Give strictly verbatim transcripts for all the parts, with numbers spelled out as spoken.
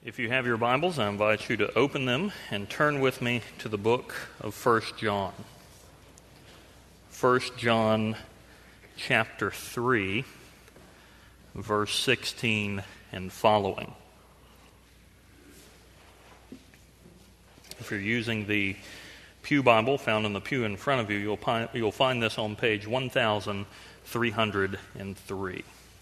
If you have your Bibles, I invite you to open them and turn with me to the book of First John. First John chapter three, verse sixteen and following. If you're using the Pew Bible found in the pew in front of you, you'll find, you'll find this on page one thousand three hundred three.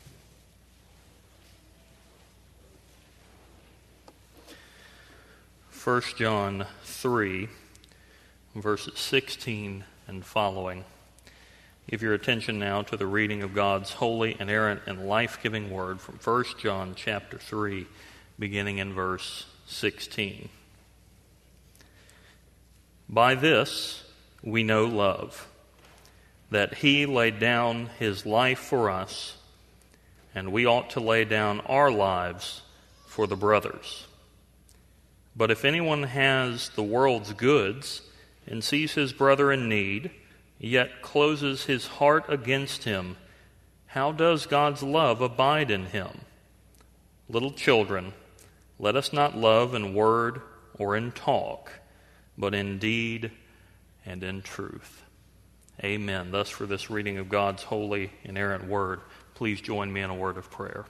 First John three, verses sixteen and following. Give your attention now to the reading of God's holy, inerrant, and life-giving word from First John chapter three, beginning in verse sixteen. By this we know love, that he laid down his life for us, and we ought to lay down our lives for the brothers. But if anyone has the world's goods and sees his brother in need, yet closes his heart against him, how does God's love abide in him? Little children, let us not love in word or in talk, but in deed and in truth. Amen. Thus for this reading of God's holy, inerrant word, please join me in a word of prayer.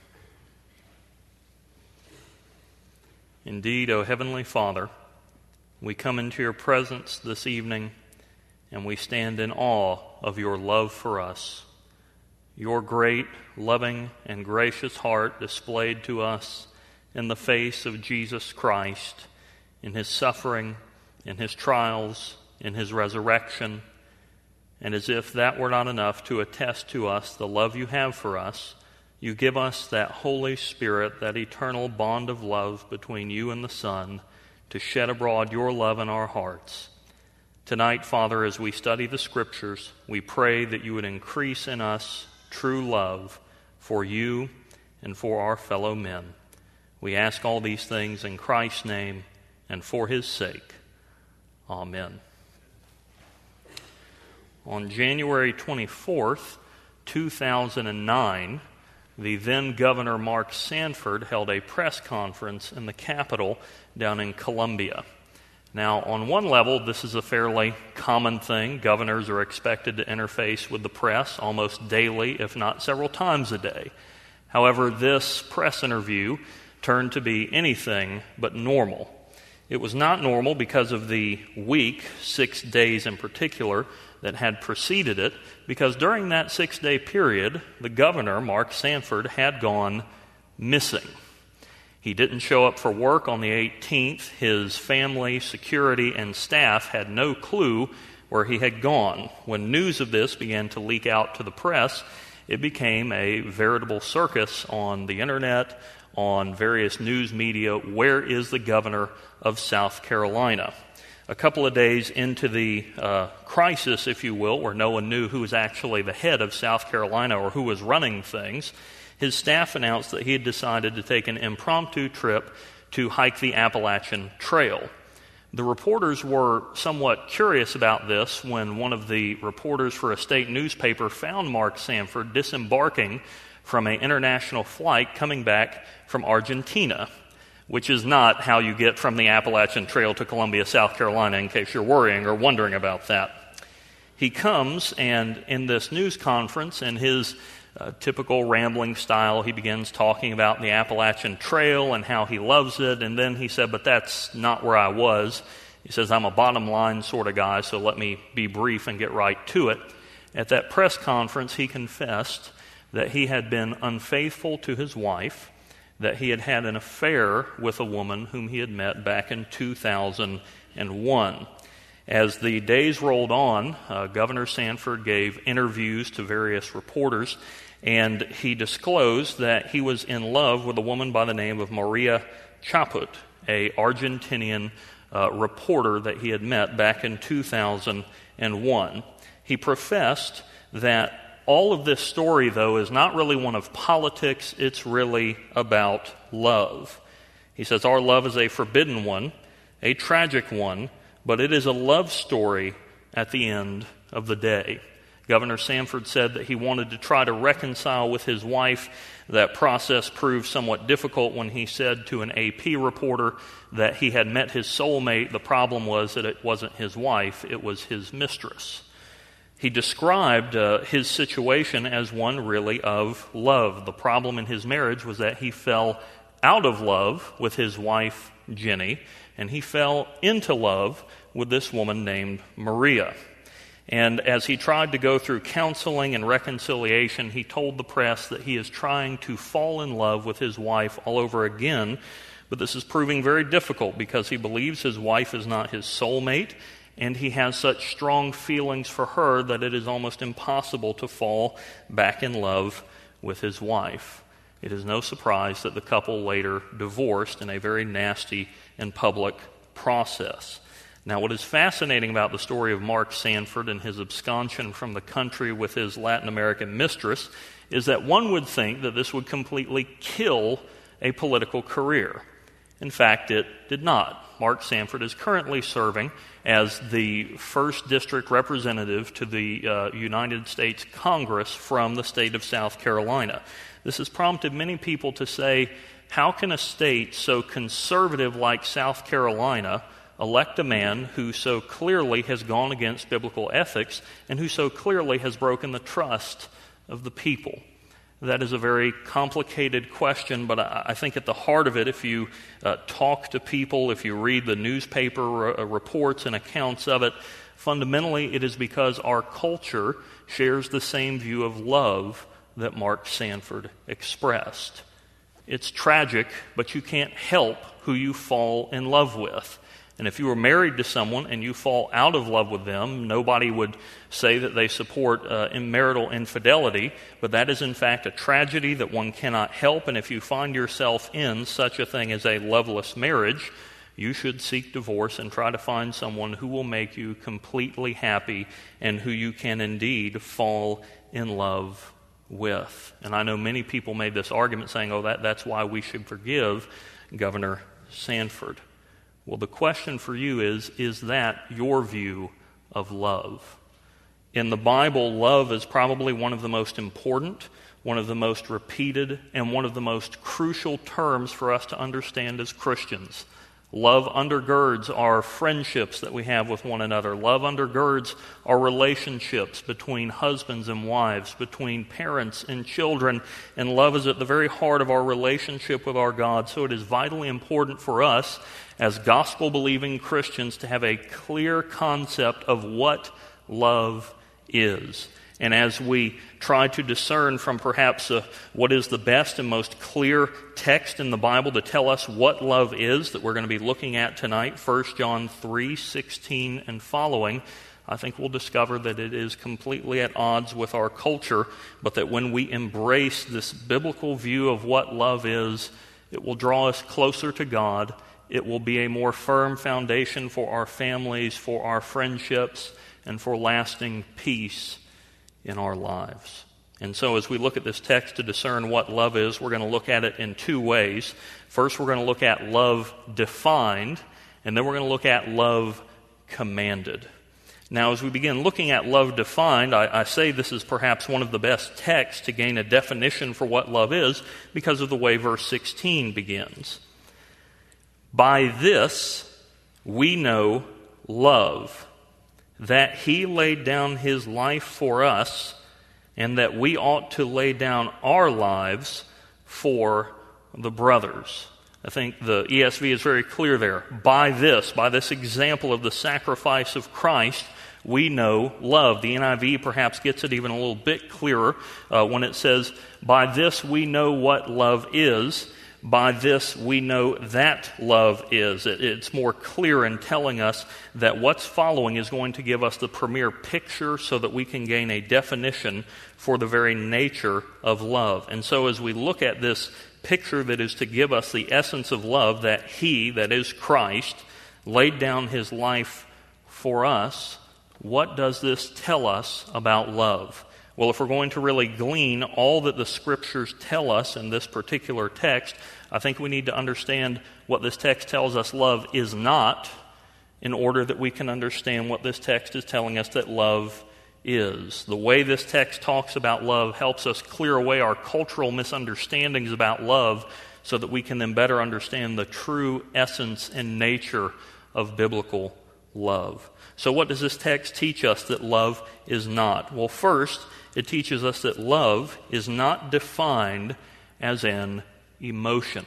Indeed, O Heavenly Father, we come into your presence this evening and we stand in awe of your love for us, your great, loving, and gracious heart displayed to us in the face of Jesus Christ, in his suffering, in his trials, in his resurrection. And as if that were not enough to attest to us the love you have for us, you give us that Holy Spirit, that eternal bond of love between you and the Son, to shed abroad your love in our hearts. Tonight, Father, as we study the Scriptures, we pray that you would increase in us true love for you and for our fellow men. We ask all these things in Christ's name and for his sake. Amen. On January twenty-fourth, two thousand nine, the then Governor Mark Sanford held a press conference in the Capitol down in Columbia. Now, on one level, this is a fairly common thing. Governors are expected to interface with the press almost daily, if not several times a day. However, this press interview turned to be anything but normal. It was not normal because of the week, six days in particular, that had preceded it, because during that six-day period, the governor, Mark Sanford, had gone missing. He didn't show up for work on the eighteenth. His family, security, and staff had no clue where he had gone. When news of this began to leak out to the press, it became a veritable circus on the internet, on various news media. Where is the governor of South Carolina? A couple of days into the uh, crisis, if you will, where no one knew who was actually the head of South Carolina or who was running things, his staff announced that he had decided to take an impromptu trip to hike the Appalachian Trail. The reporters were somewhat curious about this when one of the reporters for a state newspaper found Mark Sanford disembarking from an international flight coming back from Argentina, which is not how you get from the Appalachian Trail to Columbia, South Carolina, in case you're worrying or wondering about that. He comes, and in this news conference, in his uh, typical rambling style, he begins talking about the Appalachian Trail and how he loves it, and then he said, but that's not where I was. He says, I'm a bottom line sort of guy, so let me be brief and get right to it. At that press conference, he confessed that he had been unfaithful to his wife, that he had had an affair with a woman whom he had met back in two thousand one. As the days rolled on, uh, Governor Sanford gave interviews to various reporters, and he disclosed that he was in love with a woman by the name of Maria Chaput, a Argentinian uh, reporter that he had met back in two thousand one. He professed that all of this story, though, is not really one of politics. It's really about love. He says, our love is a forbidden one, a tragic one, but it is a love story at the end of the day. Governor Sanford said that he wanted to try to reconcile with his wife. That process proved somewhat difficult when he said to an A P reporter that he had met his soulmate. The problem was that it wasn't his wife, it was his mistress. He described uh, his situation as one really of love. The problem in his marriage was that he fell out of love with his wife, Jenny, and he fell into love with this woman named Maria. And as he tried to go through counseling and reconciliation, he told the press that he is trying to fall in love with his wife all over again, but this is proving very difficult because he believes his wife is not his soulmate, and he has such strong feelings for her that it is almost impossible to fall back in love with his wife. It is no surprise that the couple later divorced in a very nasty and public process. Now, what is fascinating about the story of Mark Sanford and his absconsion from the country with his Latin American mistress is that one would think that this would completely kill a political career. In fact, it did not. Mark Sanford is currently serving as the first district representative to the uh, United States Congress from the state of South Carolina. This has prompted many people to say, how can a state so conservative like South Carolina elect a man who so clearly has gone against biblical ethics and who so clearly has broken the trust of the people? That is a very complicated question, but I, I think at the heart of it, if you uh, talk to people, if you read the newspaper uh, reports and accounts of it, fundamentally it is because our culture shares the same view of love that Mark Sanford expressed. It's tragic, but you can't help who you fall in love with. And if you were married to someone and you fall out of love with them, nobody would say that they support uh, marital infidelity, but that is in fact a tragedy that one cannot help. And if you find yourself in such a thing as a loveless marriage, you should seek divorce and try to find someone who will make you completely happy and who you can indeed fall in love with. And I know many people made this argument saying, oh, that, that's why we should forgive Governor Sanford. Well, the question for you is, is that your view of love? In the Bible, love is probably one of the most important, one of the most repeated, and one of the most crucial terms for us to understand as Christians. Love undergirds our friendships that we have with one another. Love undergirds our relationships between husbands and wives, between parents and children. And love is at the very heart of our relationship with our God. So it is vitally important for us as gospel-believing Christians to have a clear concept of what love is. And as we try to discern from perhaps uh, what is the best and most clear text in the Bible to tell us what love is that we're going to be looking at tonight, First John three sixteen and following, I think we'll discover that it is completely at odds with our culture, but that when we embrace this biblical view of what love is, it will draw us closer to God. It will be a more firm foundation for our families, for our friendships, and for lasting peace in our lives. And so as we look at this text to discern what love is, we're going to look at it in two ways. First, we're going to look at love defined, and then we're going to look at love commanded. Now, as we begin looking at love defined, I, I say this is perhaps one of the best texts to gain a definition for what love is because of the way verse sixteen begins. By this we know love, that he laid down his life for us, and that we ought to lay down our lives for the brothers. I think the E S V is very clear there. By this, by this example of the sacrifice of Christ, we know love. The N I V perhaps gets it even a little bit clearer uh, when it says, by this we know what love is. By this we know that love is. It, it's more clear in telling us that what's following is going to give us the premier picture so that we can gain a definition for the very nature of love. And so as we look at this picture that is to give us the essence of love, that he, that is Christ, laid down his life for us, what does this tell us about love? Well, if we're going to really glean all that the Scriptures tell us in this particular text, I think we need to understand what this text tells us love is not in order that we can understand what this text is telling us that love is. The way this text talks about love helps us clear away our cultural misunderstandings about love so that we can then better understand the true essence and nature of biblical love. So what does this text teach us that love is not? Well, first, it teaches us that love is not defined as an emotion.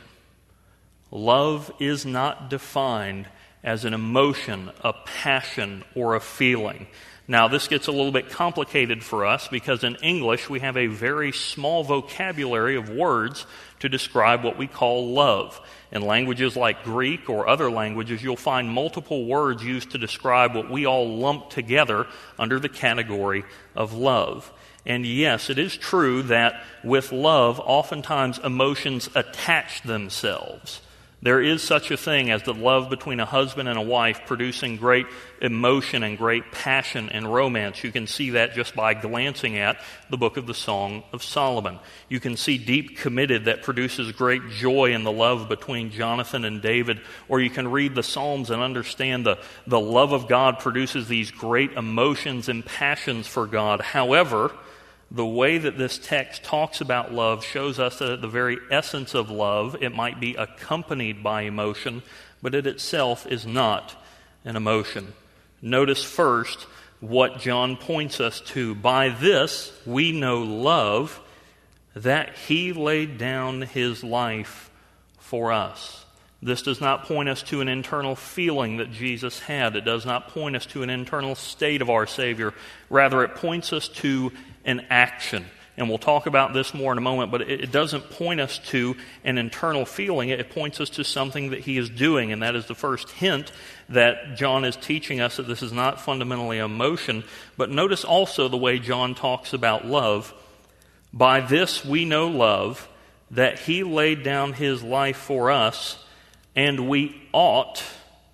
Love is not defined as an emotion, a passion, or a feeling. Now, this gets a little bit complicated for us because in English we have a very small vocabulary of words to describe what we call love. In languages like Greek or other languages, you'll find multiple words used to describe what we all lump together under the category of love. And yes, it is true that with love, oftentimes emotions attach themselves. There is such a thing as the love between a husband and a wife producing great emotion and great passion and romance. You can see that just by glancing at the book of the Song of Solomon. You can see deep committed that produces great joy in the love between Jonathan and David. Or you can read the Psalms and understand the, the love of God produces these great emotions and passions for God. However, the way that this text talks about love shows us that at the very essence of love, it might be accompanied by emotion, but it itself is not an emotion. Notice first what John points us to. By this we know love, that he laid down his life for us. This does not point us to an internal feeling that Jesus had. It does not point us to an internal state of our Savior. Rather, it points us to an action. And we'll talk about this more in a moment, but it doesn't point us to an internal feeling. It points us to something that he is doing, and that is the first hint that John is teaching us that this is not fundamentally emotion. But notice also the way John talks about love. By this we know love, that he laid down his life for us, and we ought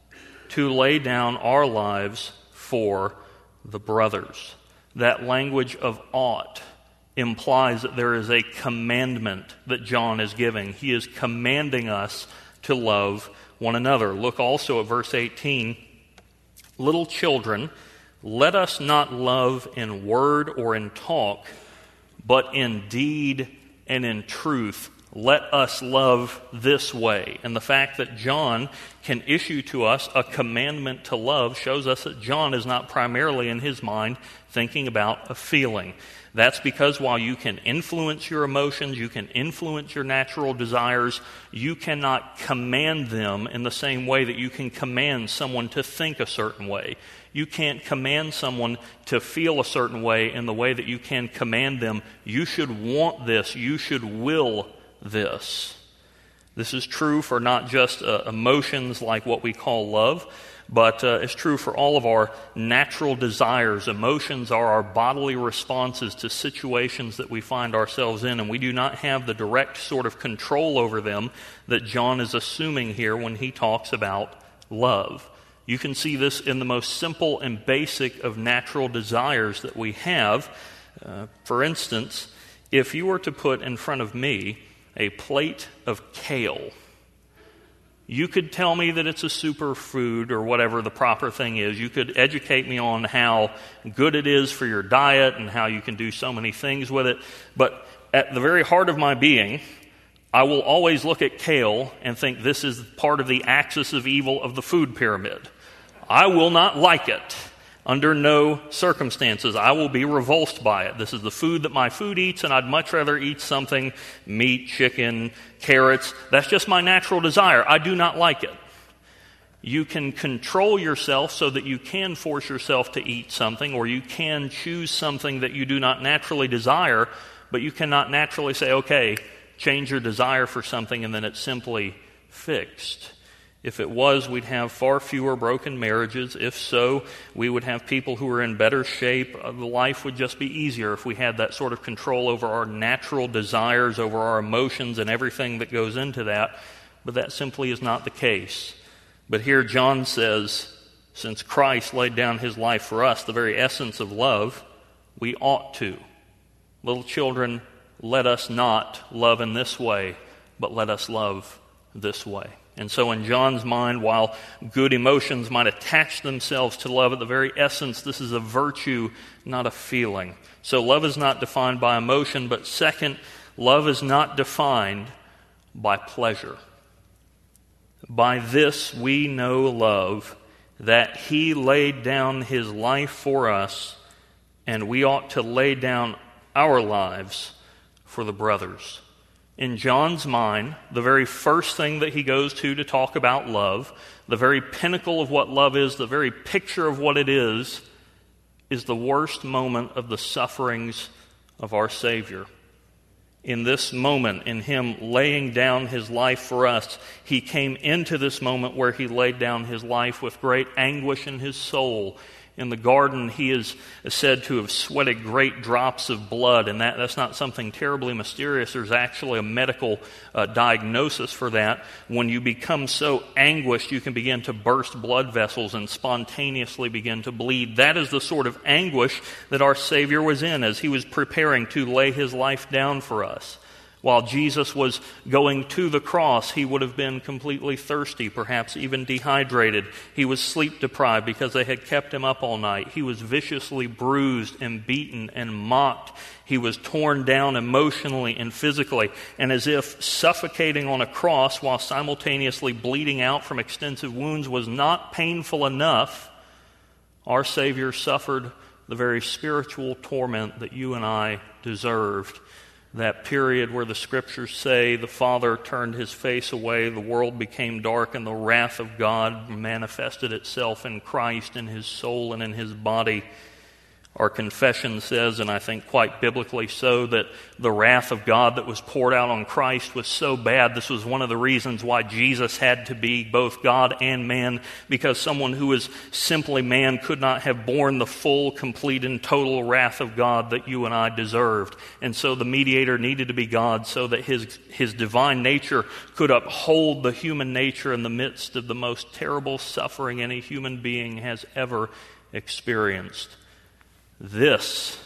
to lay down our lives for the brothers. That language of ought implies that there is a commandment that John is giving. He is commanding us to love one another. Look also at verse eighteen. Little children, let us not love in word or in talk, but in deed and in truth. Let us love this way. And the fact that John can issue to us a commandment to love shows us that John is not primarily in his mind thinking about a feeling. That's because while you can influence your emotions, you can influence your natural desires, you cannot command them in the same way that you can command someone to think a certain way. You can't command someone to feel a certain way in the way that you can command them. You should want this. You should will this. This is true for not just uh, emotions like what we call love, but uh, it's true for all of our natural desires. Emotions are our bodily responses to situations that we find ourselves in, and we do not have the direct sort of control over them that John is assuming here when he talks about love. You can see this in the most simple and basic of natural desires that we have. Uh, for instance, if you were to put in front of me a plate of kale, you could tell me that it's a superfood or whatever the proper thing is. You could educate me on how good it is for your diet and how you can do so many things with it. But at the very heart of my being, I will always look at kale and think this is part of the axis of evil of the food pyramid. I will not like it. Under no circumstances. I will be revulsed by it. This is the food that my food eats, and I'd much rather eat something, meat, chicken, carrots. That's just my natural desire. I do not like it. You can control yourself so that you can force yourself to eat something, or you can choose something that you do not naturally desire, but you cannot naturally say, okay, change your desire for something, and then it's simply fixed. If it was, we'd have far fewer broken marriages. If so, we would have people who are in better shape. The life would just be easier if we had that sort of control over our natural desires, over our emotions, and everything that goes into that. But that simply is not the case. But here John says, since Christ laid down his life for us, the very essence of love, we ought to. Little children, let us not love in this way, but let us love this way. And so in John's mind, while good emotions might attach themselves to love, at the very essence, this is a virtue, not a feeling. So love is not defined by emotion, but second, love is not defined by pleasure. By this we know love, that he laid down his life for us, and we ought to lay down our lives for the brothers. In John's mind, the very first thing that he goes to to talk about love, the very pinnacle of what love is, the very picture of what it is, is the worst moment of the sufferings of our Savior. In this moment, in him laying down his life for us, he came into this moment where he laid down his life with great anguish in his soul. In the garden, he is said to have sweated great drops of blood, and that, that's not something terribly mysterious. There's actually a medical uh, diagnosis for that. When you become so anguished, you can begin to burst blood vessels and spontaneously begin to bleed. That is the sort of anguish that our Savior was in as he was preparing to lay his life down for us. While Jesus was going to the cross, he would have been completely thirsty, perhaps even dehydrated. He was sleep deprived because they had kept him up all night. He was viciously bruised and beaten and mocked. He was torn down emotionally and physically, and as if suffocating on a cross while simultaneously bleeding out from extensive wounds was not painful enough, our Savior suffered the very spiritual torment that you and I deserved. That period where the Scriptures say the Father turned his face away, the world became dark, and the wrath of God manifested itself in Christ, in his soul and in his body. Our confession says, and I think quite biblically so, that the wrath of God that was poured out on Christ was so bad. This was one of the reasons why Jesus had to be both God and man, because someone who was simply man could not have borne the full, complete, and total wrath of God that you and I deserved. And so the mediator needed to be God so that his, his divine nature could uphold the human nature in the midst of the most terrible suffering any human being has ever experienced. This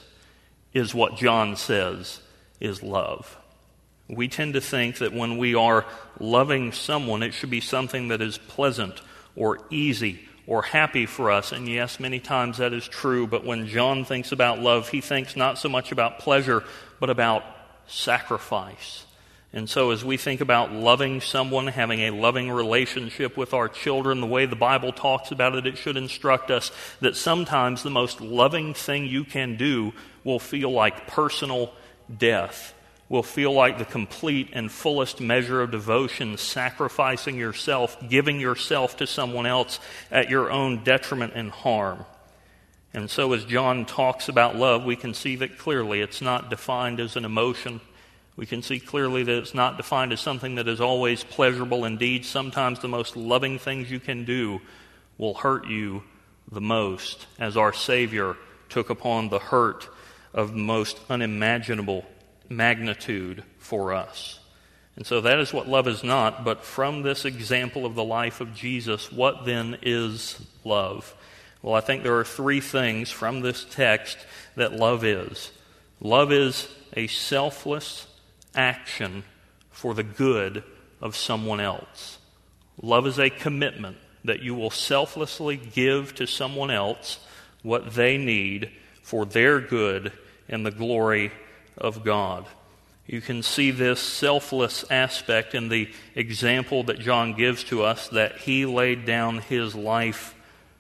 is what John says is love. We tend to think that when we are loving someone, it should be something that is pleasant or easy or happy for us. And yes, many times that is true. But when John thinks about love, he thinks not so much about pleasure, but about sacrifice. And so as we think about loving someone, having a loving relationship with our children, the way the Bible talks about it, it should instruct us that sometimes the most loving thing you can do will feel like personal death, will feel like the complete and fullest measure of devotion, sacrificing yourself, giving yourself to someone else at your own detriment and harm. And so as John talks about love, we can see that clearly it's not defined as an emotion. We can see clearly that it's not defined as something that is always pleasurable. Indeed, sometimes the most loving things you can do will hurt you the most, as our Savior took upon the hurt of the most unimaginable magnitude for us. And so that is what love is not, but from this example of the life of Jesus, what then is love? Well, I think there are three things from this text that love is. Love is a selfless action for the good of someone else. Love is a commitment that you will selflessly give to someone else what they need for their good and the glory of God. You can see this selfless aspect in the example that John gives to us, that he laid down his life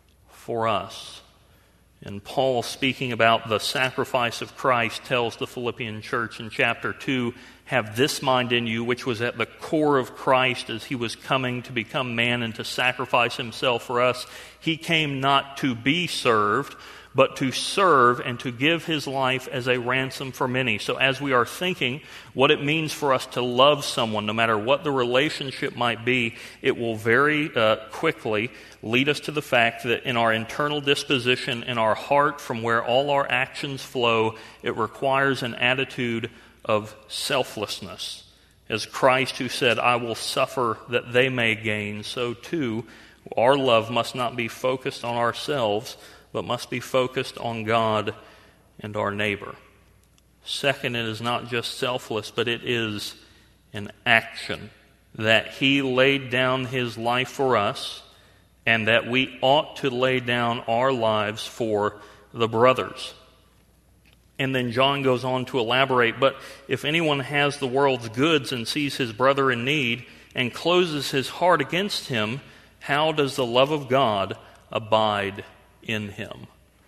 for us. And Paul, speaking about the sacrifice of Christ, tells the Philippian church in chapter two, have this mind in you, which was at the core of Christ as he was coming to become man and to sacrifice himself for us. He came not to be served, but to serve and to give his life as a ransom for many. So as we are thinking what it means for us to love someone, no matter what the relationship might be, it will very uh, quickly lead us to the fact that in our internal disposition, in our heart, from where all our actions flow, it requires an attitude of selflessness. As Christ, who said, I will suffer that they may gain, so too our love must not be focused on ourselves, but must be focused on God and our neighbor. Second, it is not just selfless, but it is an action. that he laid down his life for us, and that we ought to lay down our lives for the brothers. And then John goes on to elaborate, but if anyone has the world's goods and sees his brother in need and closes his heart against him, how does the love of God abide in him?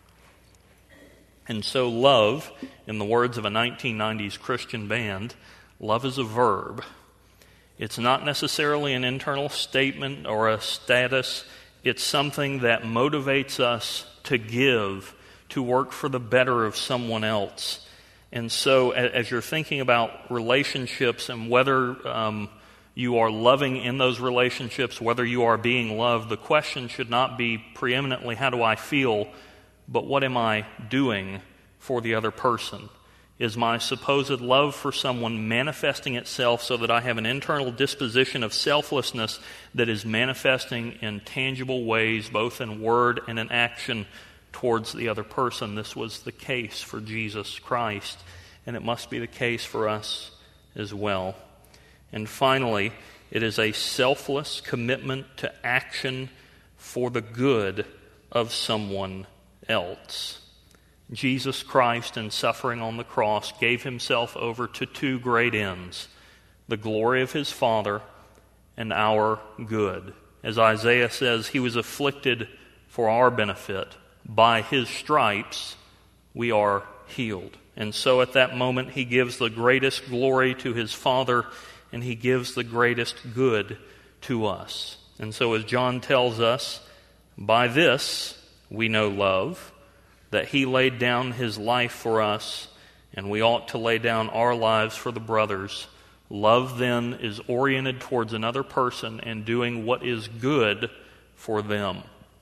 And so love, in the words of a nineteen nineties Christian band, love is a verb. It's not necessarily an internal statement or a status. It's something that motivates us to give, to work for the better of someone else. And so as you're thinking about relationships and whether um, you are loving in those relationships, whether you are being loved, the question should not be preeminently, how do I feel, but what am I doing for the other person? Is my supposed love for someone manifesting itself so that I have an internal disposition of selflessness that is manifesting in tangible ways, both in word and in action, towards the other person? This was the case for Jesus Christ, and it must be the case for us as well. And finally, it is a selfless commitment to action for the good of someone else. Jesus Christ, in suffering on the cross, gave himself over to two great ends: the glory of his Father and our good. As Isaiah says, he was afflicted for our benefit. By his stripes we are healed. And so at that moment he gives the greatest glory to his Father, and he gives the greatest good to us. And so as John tells us, by this we know love, that he laid down his life for us, and we ought to lay down our lives for the brothers. Love then is oriented towards another person and doing what is good for them.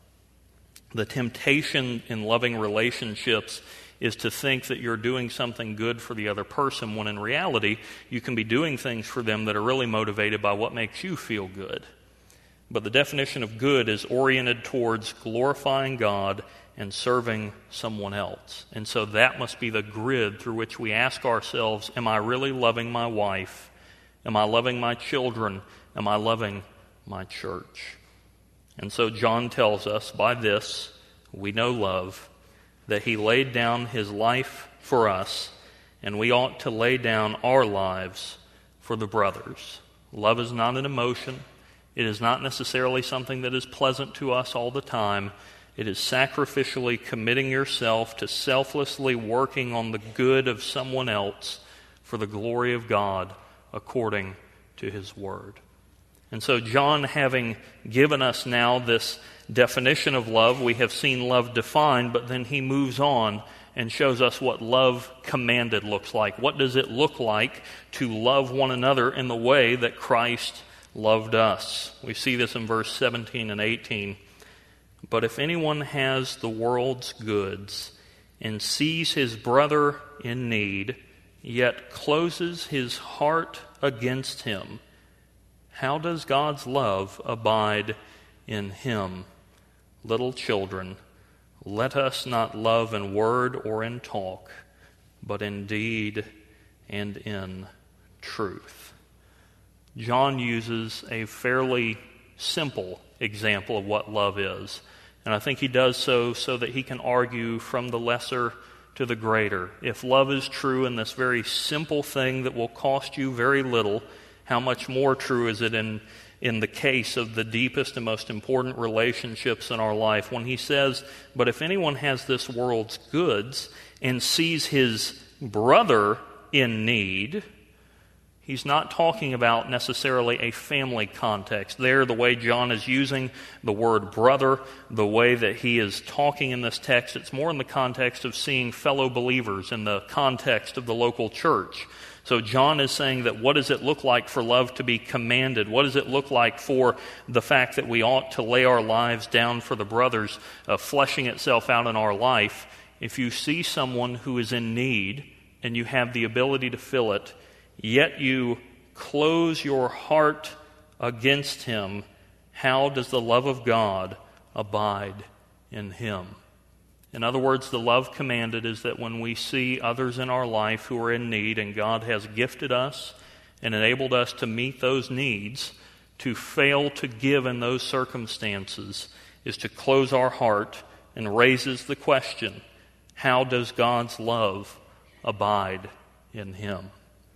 The temptation in loving relationships is to think that you're doing something good for the other person, when in reality you can be doing things for them that are really motivated by what makes you feel good. But the definition of good is oriented towards glorifying God and serving someone else. And so that must be the grid through which we ask ourselves, am I really loving my wife? Am I loving my children? Am I loving my church? And so John tells us, by this we know love, that he laid down his life for us, and we ought to lay down our lives for the brothers. Love is not an emotion. It is not necessarily something that is pleasant to us all the time. It is sacrificially committing yourself to selflessly working on the good of someone else for the glory of God according to his word. And so John, having given us now this definition of love, we have seen love defined, but then he moves on and shows us what love commanded looks like. What does it look like to love one another in the way that Christ loved us? We see this in verse seventeen and eighteen. But if anyone has the world's goods and sees his brother in need, yet closes his heart against him, how does God's love abide in him? Little children, let us not love in word or in talk, but in deed and in truth. John uses a fairly simple example of what love is. And I think he does so so that he can argue from the lesser to the greater. If love is true in this very simple thing that will cost you very little, how much more true is it in, in the case of the deepest and most important relationships in our life? When he says, but if anyone has this world's goods and sees his brother in need, he's not talking about necessarily a family context. There, the way John is using the word brother, the way that he is talking in this text, it's more in the context of seeing fellow believers, in the context of the local church. So John is saying that what does it look like for love to be commanded? What does it look like for the fact that we ought to lay our lives down for the brothers, uh, fleshing itself out in our life? If you see someone who is in need and you have the ability to fill it, yet you close your heart against him, how does the love of God abide in him? In other words, the love commanded is that when we see others in our life who are in need, and God has gifted us and enabled us to meet those needs, to fail to give in those circumstances is to close our heart and raises the question, how does God's love abide in him?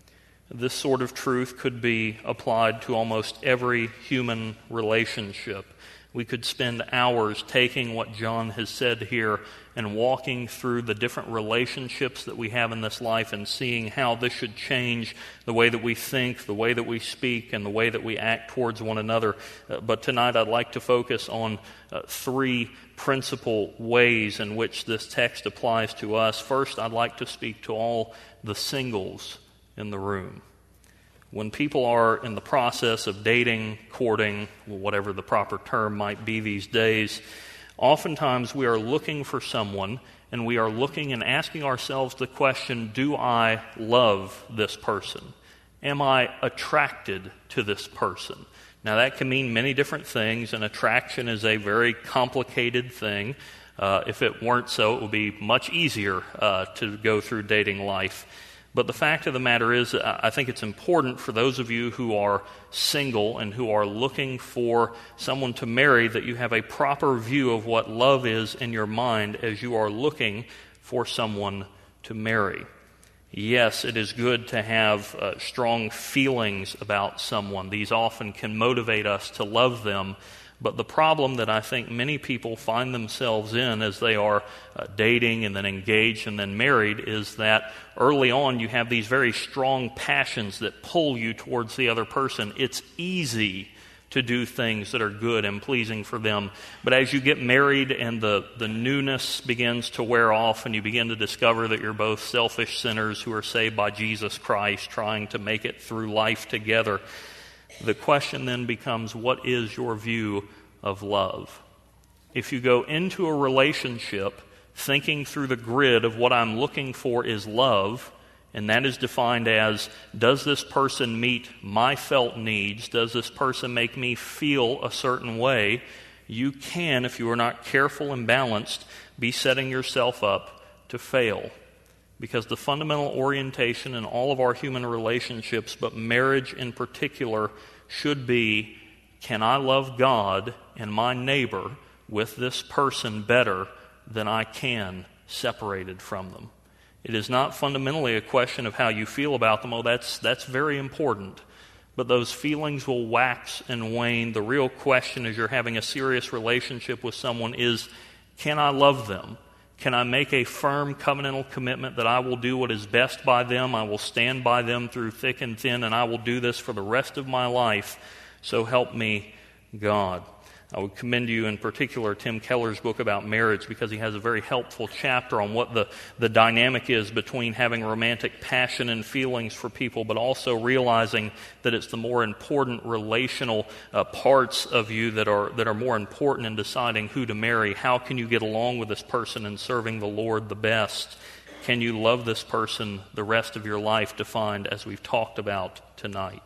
This sort of truth could be applied to almost every human relationship. We could spend hours taking what John has said here and walking through the different relationships that we have in this life and seeing how this should change the way that we think, the way that we speak, and the way that we act towards one another. Uh, but tonight I'd like to focus on uh, three principal ways in which this text applies to us. First, I'd like to speak to all the singles in the room. When people are in the process of dating, courting, whatever the proper term might be these days, oftentimes we are looking for someone, and we are looking and asking ourselves the question, do I love this person? Am I attracted to this person? Now that can mean many different things, and attraction is a very complicated thing. Uh, if it weren't so, it would be much easier uh, to go through dating life. But the fact of the matter is, I think it's important for those of you who are single and who are looking for someone to marry that you have a proper view of what love is in your mind as you are looking for someone to marry. Yes, it is good to have uh, strong feelings about someone. These often can motivate us to love them. But the problem that I think many people find themselves in as they are uh, dating and then engaged and then married is that early on you have these very strong passions that pull you towards the other person. It's easy to do things that are good and pleasing for them. But as you get married and the, the newness begins to wear off and you begin to discover that you're both selfish sinners who are saved by Jesus Christ, trying to make it through life together, the question then becomes, what is your view of love? If you go into a relationship thinking through the grid of what I'm looking for is love, and that is defined as, does this person meet my felt needs? Does this person make me feel a certain way? You can, if you are not careful and balanced, be setting yourself up to fail. Because the fundamental orientation in all of our human relationships, but marriage in particular, should be, can I love God and my neighbor with this person better than I can separated from them? It is not fundamentally a question of how you feel about them. Oh, that's, that's very important. But those feelings will wax and wane. The real question as you're having a serious relationship with someone is, can I love them? Can I make a firm covenantal commitment that I will do what is best by them, I will stand by them through thick and thin, and I will do this for the rest of my life, so help me God. I would commend you in particular Tim Keller's book about marriage, because he has a very helpful chapter on what the, the dynamic is between having romantic passion and feelings for people, but also realizing that it's the more important relational uh, parts of you that are that are more important in deciding who to marry. How can you get along with this person in serving the Lord the best? Can you love this person the rest of your life, defined as we've talked about tonight?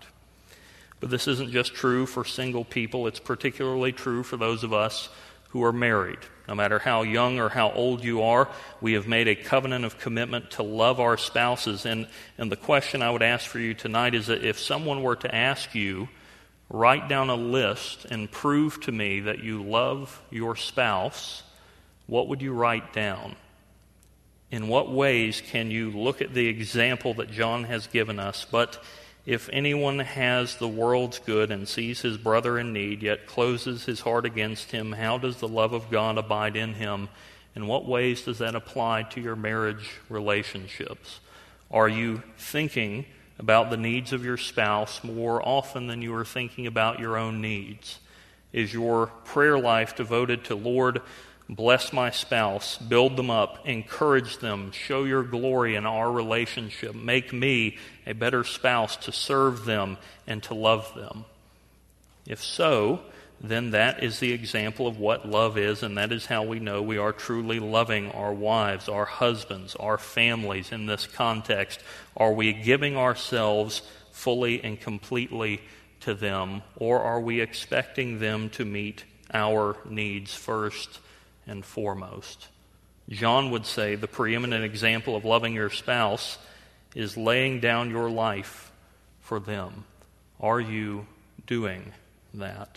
But this isn't just true for single people. It's particularly true for those of us who are married. No matter how young or how old you are, we have made a covenant of commitment to love our spouses. And, and the question I would ask for you tonight is that if someone were to ask you, write down a list and prove to me that you love your spouse, what would you write down? In what ways can you look at the example that John has given us? But if anyone has the world's good and sees his brother in need, yet closes his heart against him, how does the love of God abide in him? In what ways does that apply to your marriage relationships? Are you thinking about the needs of your spouse more often than you are thinking about your own needs? Is your prayer life devoted to, Lord, bless my spouse, build them up, encourage them, show your glory in our relationship, make me a better spouse to serve them and to love them? If so, then that is the example of what love is, and that is how we know we are truly loving our wives, our husbands, our families in this context. Are we giving ourselves fully and completely to them, or are we expecting them to meet our needs first and foremost? John would say the preeminent example of loving your spouse is laying down your life for them? Are you doing that?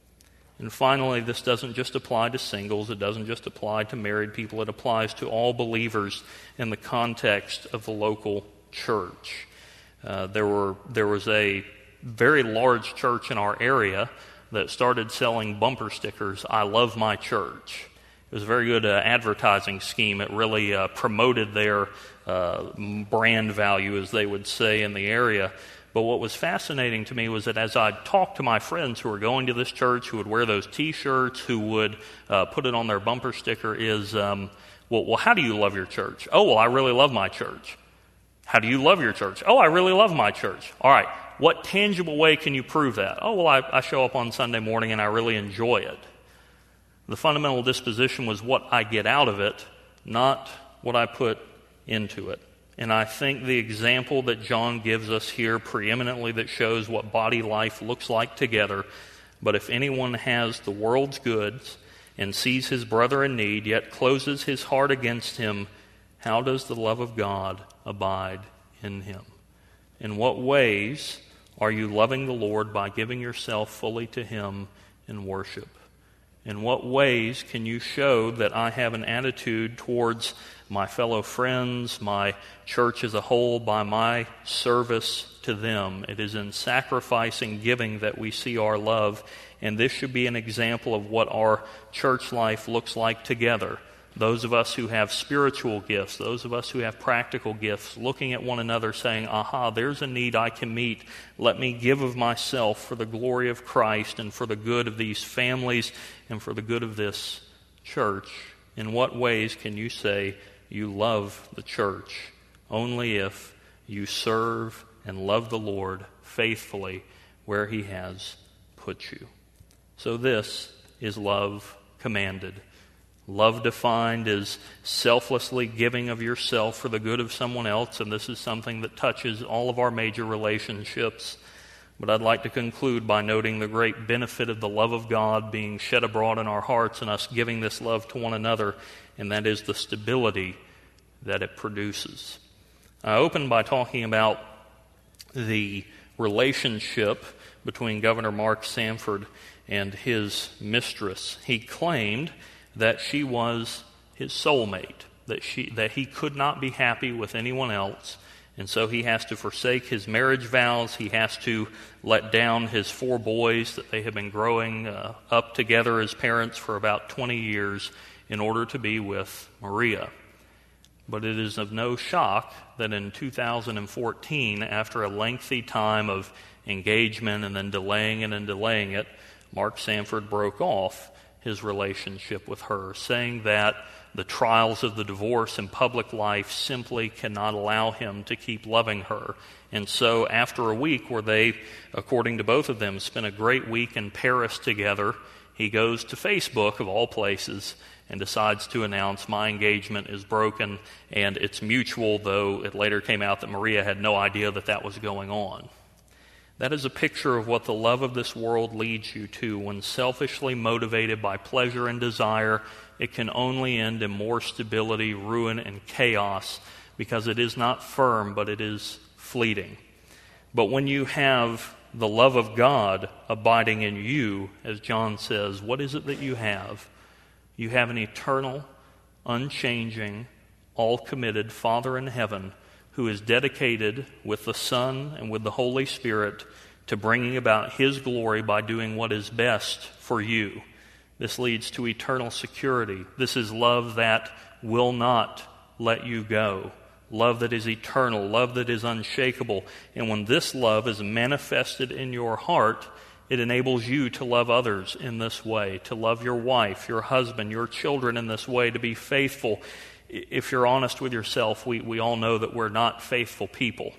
And finally, this doesn't just apply to singles. It doesn't just apply to married people. It applies to all believers in the context of the local church. Uh, there were there was a very large church in our area that started selling bumper stickers, "I love my church." It was a very good uh, advertising scheme. It really uh, promoted their uh, brand value, as they would say in the area. But what was fascinating to me was that as I talked to my friends who were going to this church, who would wear those T-shirts, who would uh, put it on their bumper sticker, is, um, well, well, how do you love your church? Oh, well, I really love my church. How do you love your church? Oh, I really love my church. All right, what tangible way can you prove that? Oh, well, I, I show up on Sunday morning and I really enjoy it. The fundamental disposition was what I get out of it, not what I put into it. And I think the example that John gives us here preeminently that shows what body life looks like together, but if anyone has the world's goods and sees his brother in need, yet closes his heart against him, how does the love of God abide in him? In what ways are you loving the Lord by giving yourself fully to him in worship? In what ways can you show that I have an attitude towards my fellow friends, my church as a whole, by my service to them? It is in sacrifice and giving that we see our love, and this should be an example of what our church life looks like together. Those of us who have spiritual gifts, those of us who have practical gifts, looking at one another saying, aha, there's a need I can meet. Let me give of myself for the glory of Christ and for the good of these families and for the good of this church. In what ways can you say you love the church? Only if you serve and love the Lord faithfully where he has put you. So this is love commanded. Love defined as selflessly giving of yourself for the good of someone else, and this is something that touches all of our major relationships. But I'd like to conclude by noting the great benefit of the love of God being shed abroad in our hearts and us giving this love to one another, and that is the stability that it produces. I opened by talking about the relationship between Governor Mark Sanford and his mistress. He claimed that she was his soulmate, that she that he could not be happy with anyone else, and so he has to forsake his marriage vows. He has to let down his four boys that they have been growing uh, up together as parents for about twenty years in order to be with Maria. But it is of no shock that in two thousand fourteen, after a lengthy time of engagement and then delaying it and delaying it, Mark Sanford broke off his relationship with her, saying that the trials of the divorce in public life simply cannot allow him to keep loving her. And so after a week where they, according to both of them, spent a great week in Paris together, he goes to Facebook, of all places, and decides to announce, my engagement is broken, and it's mutual, though it later came out that Maria had no idea that that was going on. That is a picture of what the love of this world leads you to. When selfishly motivated by pleasure and desire, it can only end in more stability, ruin, and chaos, because it is not firm, but it is fleeting. But when you have the love of God abiding in you, as John says, what is it that you have? You have an eternal, unchanging, all-committed Father in heaven who is dedicated with the Son and with the Holy Spirit to bringing about His glory by doing what is best for you. This leads to eternal security. This is love that will not let you go. Love that is eternal, love that is unshakable. And when this love is manifested in your heart, it enables you to love others in this way, to love your wife, your husband, your children in this way, to be faithful. If you're honest with yourself, we, we all know that we're not faithful people.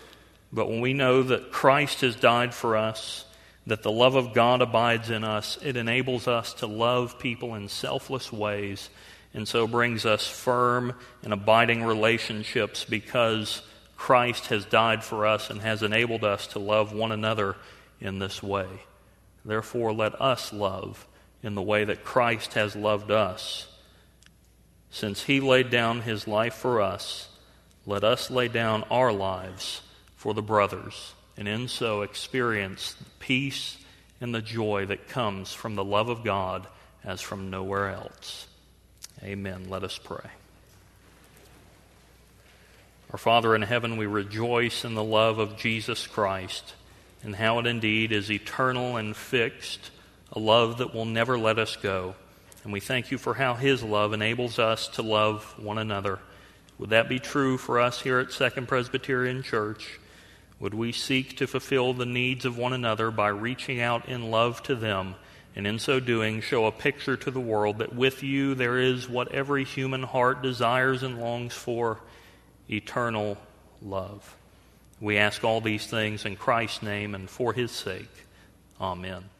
But when we know that Christ has died for us, that the love of God abides in us, it enables us to love people in selfless ways, and so brings us firm and abiding relationships because Christ has died for us and has enabled us to love one another in this way. Therefore, let us love in the way that Christ has loved us. Since He laid down His life for us, let us lay down our lives for the brothers and in so experience the peace and the joy that comes from the love of God as from nowhere else. Amen. Let us pray. Our Father in heaven, we rejoice in the love of Jesus Christ and how it indeed is eternal and fixed, a love that will never let us go. And we thank you for how his love enables us to love one another. Would that be true for us here at Second Presbyterian Church? Would we seek to fulfill the needs of one another by reaching out in love to them, and in so doing show a picture to the world that with you there is what every human heart desires and longs for, eternal love. We ask all these things in Christ's name and for his sake. Amen.